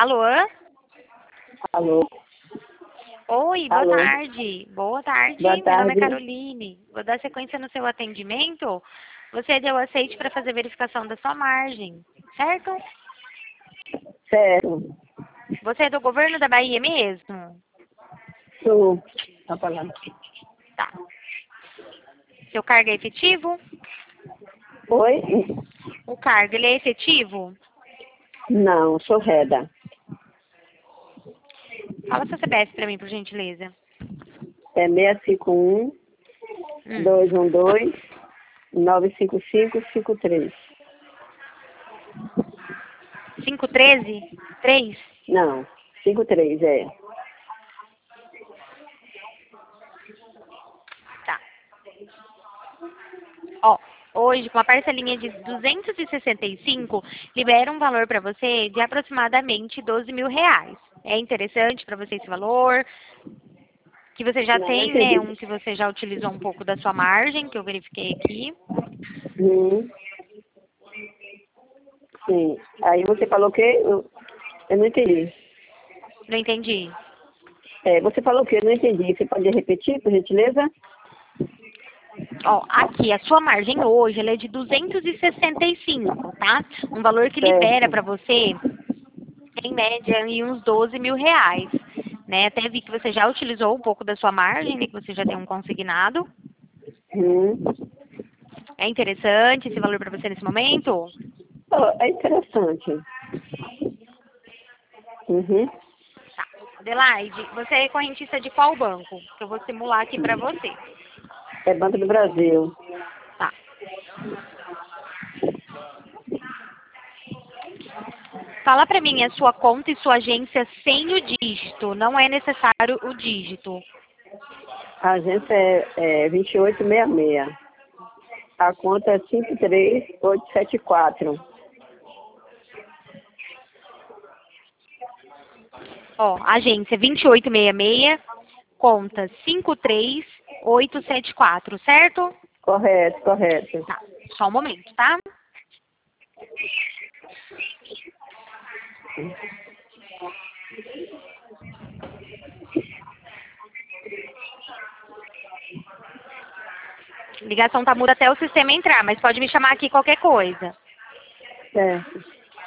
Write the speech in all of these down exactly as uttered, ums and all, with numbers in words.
Alô? Alô? Oi, boa Alô? tarde. Boa tarde, Boa meu nome é tarde. Caroline. Vou dar sequência no seu atendimento. Você deu aceite para fazer verificação da sua margem, certo? Certo. Você é do governo da Bahia mesmo? Sou. Tá falando. Tá. Seu cargo é efetivo? Oi? O cargo, ele é efetivo? Não, sou Reda. Fala seu C P F para mim, por gentileza. É seis cinco um, Hum. dois um dois, nove cinco cinco cinco três. cinco treze? três? Não, cinco três, é. Tá. Ó, hoje, com uma parcelinha de duzentos e sessenta e cinco, libera um valor para você de aproximadamente doze mil reais. É interessante para você esse valor? Que você já Não, não tem, né? entendi. Um que você já utilizou um pouco da sua margem, que eu verifiquei aqui. Hum, sim. Aí você falou que eu, eu não entendi. Não entendi. É, você falou que eu não entendi. Você pode repetir, por gentileza? Ó, aqui, a sua margem hoje, ela é de duzentos e sessenta e cinco, tá? Um valor que libera Certo. para você, em média, aí uns doze mil reais. Né? Até vi que você já utilizou um pouco da sua margem, né? Que você já tem um consignado. Hum. É interessante esse valor para você nesse momento? Oh, é interessante. Uhum. Tá. Adelaide, você é correntista de qual banco? Que eu vou simular aqui para você. É Banco do Brasil. Tá. Fala para mim a sua conta e sua agência sem o dígito. Não é necessário o dígito. A agência é, é vinte e oito sessenta e seis. A conta é cinco três oito sete quatro. Ó, agência vinte e oito sessenta e seis, conta cinco três oito sete quatro, certo? Correto, correto. Tá. Só um momento, tá? Ligação tá muda até o sistema entrar, mas pode me chamar aqui qualquer coisa. Certo.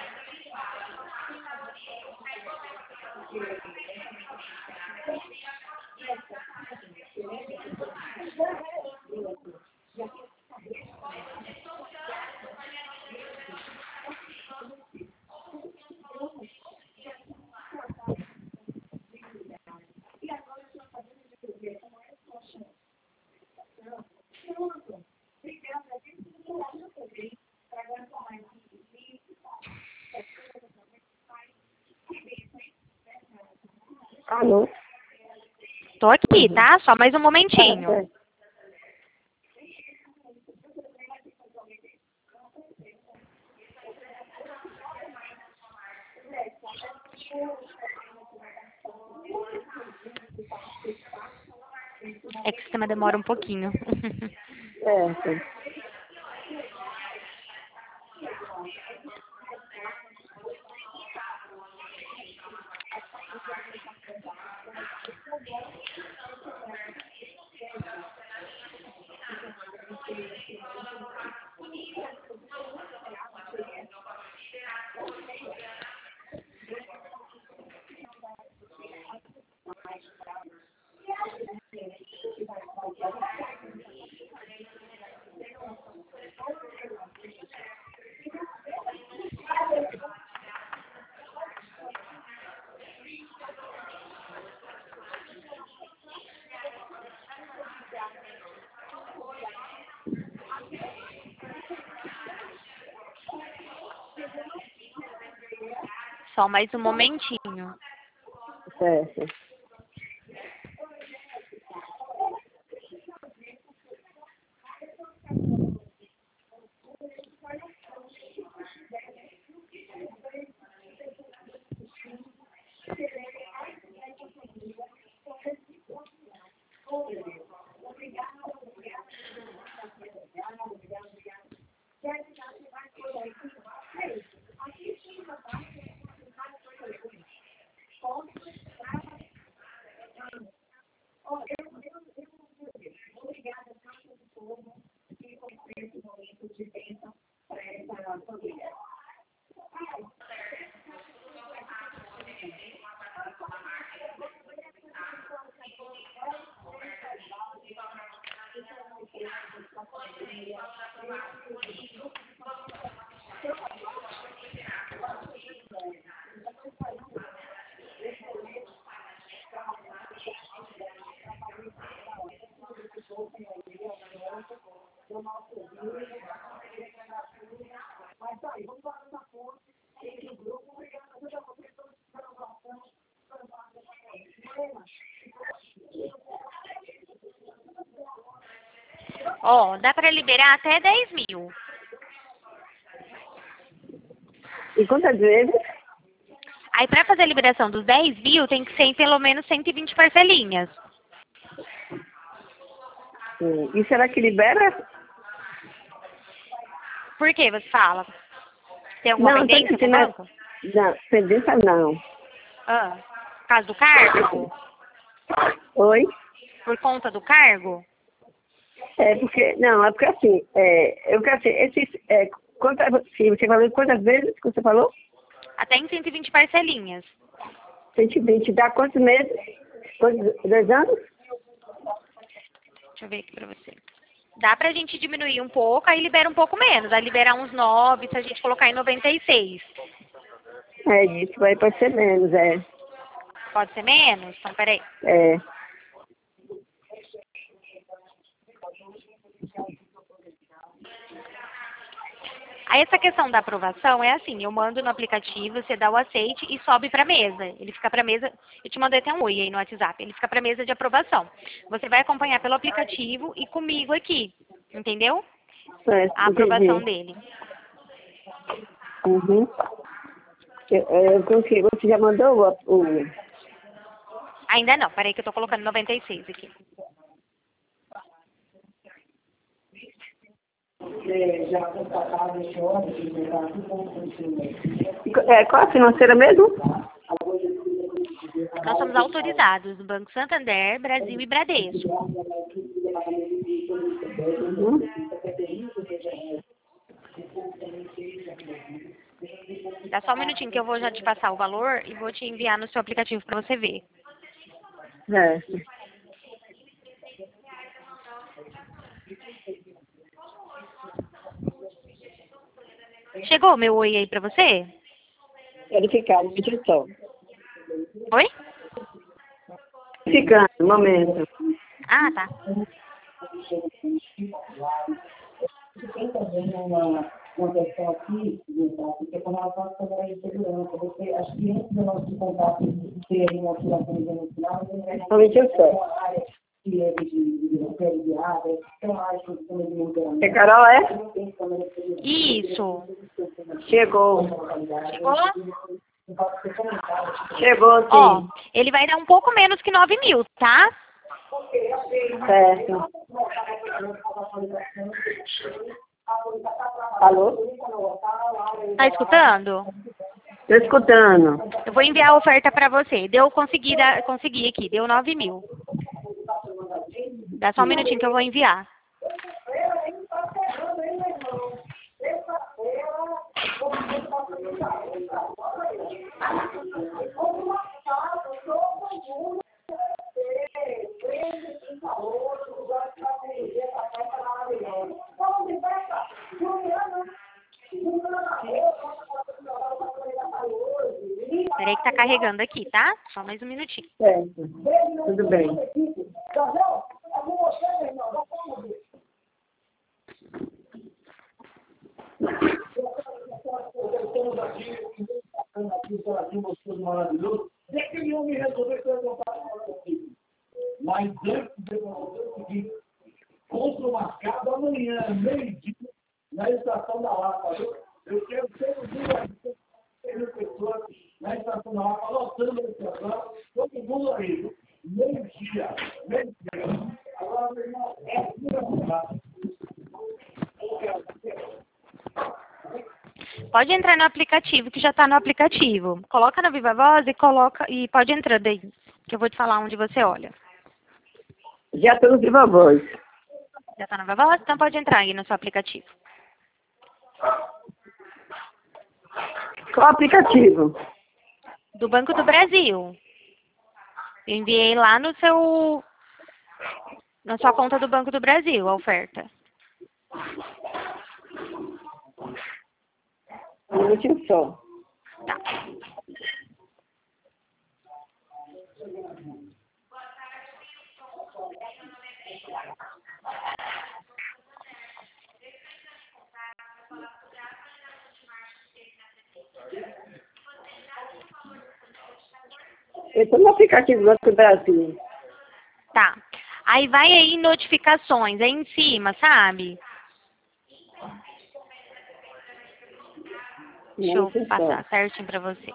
Alô? Tô aqui, Uhum. tá? Só mais um Ah, momentinho. certo. É que o sistema demora um pouquinho. Certo. Só mais um momentinho. Certo. Ó, dá para liberar até dez mil. E quantas vezes? Aí, para fazer a liberação dos dez mil, tem que ser em pelo menos cento e vinte parcelinhas. Hum, E será que libera? Por que você fala? Tem alguma Não, tô pendência com o dizendo. banco? Não, pendência não. Ah, por causa do cargo? Oi? Por conta do cargo? É porque, não, é porque assim, é, eu quero assim, esses, é, quantas, sim, você falou quantas vezes que você falou? Até em cento e vinte parcelinhas. cento e vinte, dá quantos meses? Quantos, dois anos? Deixa eu ver aqui pra você. Dá pra gente diminuir um pouco, aí libera um pouco menos. Aí liberar uns nove, se a gente colocar em noventa e seis. É isso, vai pode ser menos, é. Pode ser menos? Então, peraí. É. Aí essa questão da aprovação é assim, eu mando no aplicativo, você dá o aceite e sobe para mesa. Ele fica para mesa, eu te mandei até um oi aí no WhatsApp, ele fica para mesa de aprovação. Você vai acompanhar pelo aplicativo e comigo aqui, entendeu? É, A aprovação entendi. dele. Uhum. Eu, eu consegui, você já mandou o, o. Ainda não, peraí que eu tô colocando noventa e seis aqui. É, qual a financeira mesmo? Nós somos autorizados do Banco Santander, Brasil e Bradesco. Uhum. Dá só um minutinho que eu vou já te passar o valor e vou te enviar no seu aplicativo para você ver. É. Chegou meu oi aí para você? Verificado, digital. Oi? Verificando, um momento. Ah, tá. Tem também uma, uma questão aqui, porque com relação à câmera de segurança, você, acho que antes do nosso contato ter uma alteração no final, Somente eu sei. a área que é de de de área, são áreas que estão de monitoramento. É Carol, é? Isso. Chegou. Chegou? Chegou, sim. Ó, ele vai dar um pouco menos que nove mil, tá? Certo. Alô? Tá escutando? Tô escutando. Eu vou enviar a oferta pra você. Deu, consegui, dar, consegui aqui, deu nove mil. Dá só um minutinho que eu vou enviar. Peraí que tá carregando aqui, tá? Só mais um minutinho. Certo. Tudo bem. Maravilhoso. E aquele homem resolveu que eu ia contar comigo. Mas antes de eu fazer o seguinte, compro marcado amanhã, meio-dia, na estação da Lapa. Eu, eu quero todo dia mil pessoas na estação da Lapa, lotando a estação, todo mundo aí, meio-dia, meio-dia. Agora, meu irmão, é pura. Pode entrar no aplicativo, que já tá no aplicativo. Coloca na Viva Voz e coloca e pode entrar daí, que eu vou te falar onde você olha. Já tô no Viva Voz. Já tá na Viva Voz? Então pode entrar aí no seu aplicativo. Qual aplicativo? Do Banco do Brasil. Eu enviei lá no seu, na sua conta do Banco do Brasil a oferta. Um minutinho só. Tá. Eu estou no aplicativo do Banco do Brasil. Tá. Aí vai aí em notificações, aí em cima, sabe? Deixa eu Minutinho passar só. certinho pra você.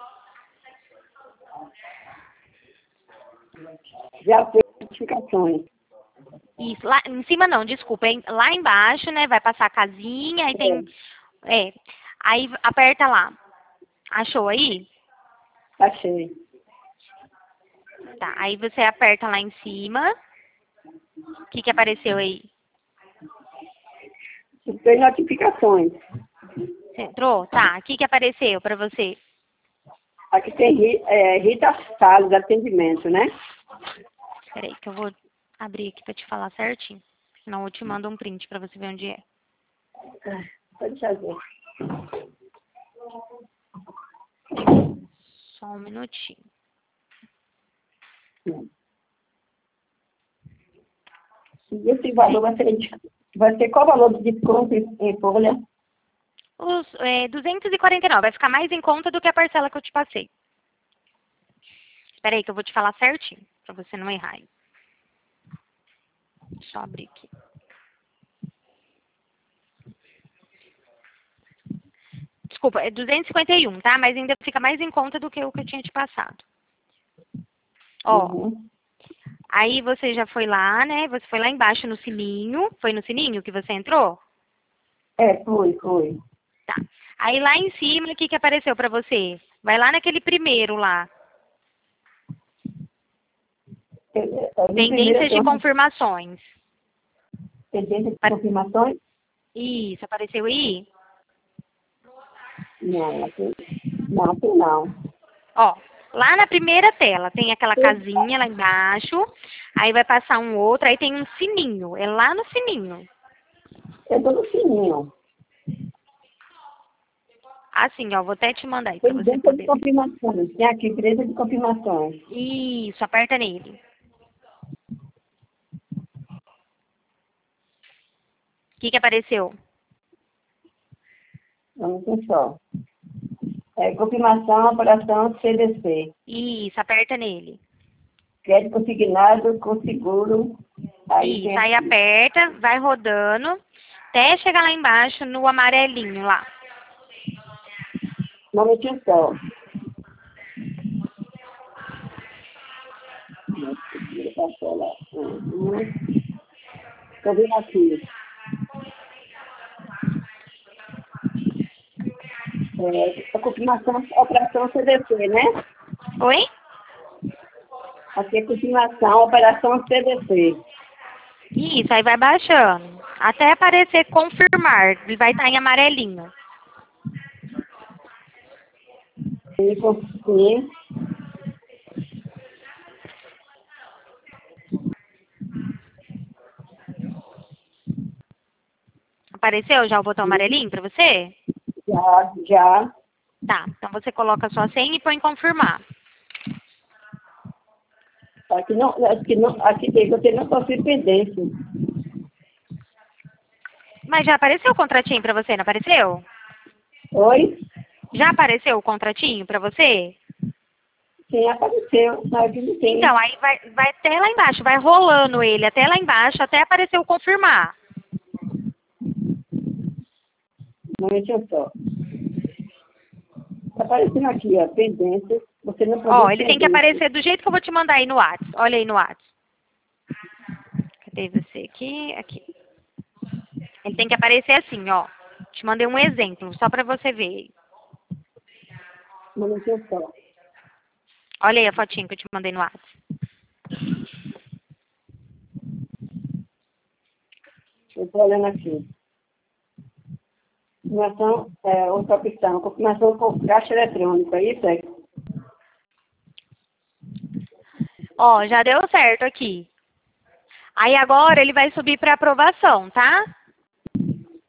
Já foi notificações. Isso, lá em cima não, desculpa, hein? Lá embaixo, né, vai passar a casinha, aí tem, é, aí aperta lá. Achou aí? Achei. Tá, aí você aperta lá em cima. O que que apareceu aí? Tem notificações. Você entrou? Tá, o que que apareceu pra você? Aqui tem Ri- é, Rita Salles, atendimento, né? Peraí, que eu vou abrir aqui pra te falar certinho. Senão eu te mando um print pra você ver onde é. Pode fazer. Só um minutinho. E esse valor vai ser, de- vai ser qual o valor de desconto em em folha? Os é, duzentos e quarenta e nove, vai ficar mais em conta do que a parcela que eu te passei. Espera aí que eu vou te falar certinho, pra você não errar aí. Deixa eu abrir aqui. Desculpa, é duzentos e cinquenta e um, tá? Mas ainda fica mais em conta do que o que eu tinha te passado. Ó, Uhum. aí você já foi lá, né? Você foi lá embaixo no sininho. Foi no sininho que você entrou? É, foi, foi. Tá. Aí lá em cima, o que que apareceu pra você? Vai lá naquele primeiro lá. É, é, é, no primeiro Pendências de tem uma confirmações. pendência de Pa- confirmações? Isso, apareceu aí? Não, aqui não. Aqui não. Ó, lá na primeira tela tem aquela casinha lá embaixo. Aí vai passar um outro, aí tem um sininho. É lá no sininho. Eu tô no sininho. Assim, ó, vou até te mandar aí pra você Pendência de poder ver. confirmações. Tem aqui, pendência de confirmações. Isso, aperta nele. O que que apareceu? Vamos ver só. É, confirmação, operação C D C. Isso, aperta nele. Crédito consignado com seguro. Aí Isso, tem aí aqui. aperta, vai rodando, até chegar lá embaixo no amarelinho lá. Um momentinho só. Passou lá. Uhum. Tô vendo aqui. É, a confirmação, operação C D C, né? Oi? Aqui é confirmação, operação C D C. Isso, aí vai baixando. Até aparecer confirmar. Ele vai estar em amarelinho. E sim. Apareceu já o botão amarelinho pra você? Já, já. Tá, então você coloca a sua senha e põe confirmar. Aqui não, aqui não, aqui tem, você não possui pendência. Mas já apareceu o contratinho pra você, não apareceu? Oi? Já apareceu o contratinho pra você? Sim, apareceu. Aqui não tem. Então, aí vai, vai até lá embaixo, vai rolando ele até lá embaixo, até aparecer o confirmar. Um momentinho só. Tá aparecendo aqui, ó, pendência. Você não Ó, produz ele tem que pendência. aparecer do jeito que eu vou te mandar aí no WhatsApp. Olha aí no WhatsApp. Cadê você? Aqui, aqui. Ele tem que aparecer assim, ó. Te mandei um exemplo, só pra você ver. Um momentinho só. Olha aí a fotinho que eu te mandei no WhatsApp. Eu tô olhando aqui. Confirmação, é, outra opção. Confirmação com caixa eletrônica, é isso? É? Ó, já deu certo aqui. Aí agora ele vai subir pra aprovação, tá?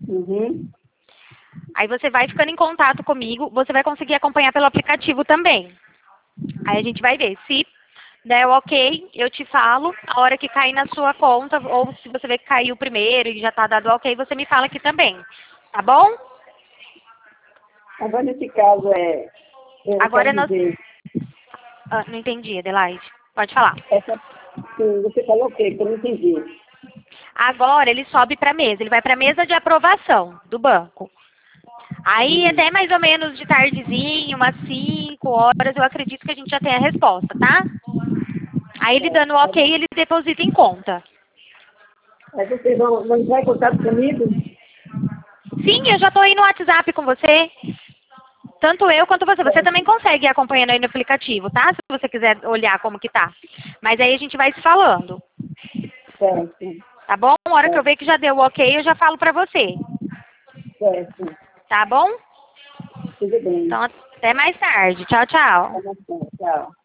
Uhum. Aí você vai ficando em contato comigo, você vai conseguir acompanhar pelo aplicativo também. Aí a gente vai ver. Se der o ok, eu te falo a hora que cair na sua conta, ou se você vê que caiu primeiro e já tá dado ok, você me fala aqui também. Tá bom? Agora, nesse caso, é... eu Agora quero nós... dizer, Ah, não entendi, Adelaide. Pode falar. essa, sim, você falou o quê? Que eu não entendi. Agora ele sobe para a mesa, ele vai para a mesa de aprovação do banco. Aí Hum. até mais ou menos de tardezinho, umas cinco horas, eu acredito que a gente já tem a resposta, tá? Aí ele dando o ok, ele deposita em conta. Aí vocês vão, vão entrar em contato comigo? Sim, eu já estou aí no WhatsApp com você. Tanto eu quanto você. Você também consegue ir acompanhando aí no aplicativo, tá? Se você quiser olhar como que tá. Mas aí a gente vai se falando. Certo. Tá bom? Na hora que eu ver que já deu o ok, eu já falo pra você. Certo. Tá bom? Tudo bem. Então até mais tarde. Tchau, tchau. Tá bom, tchau.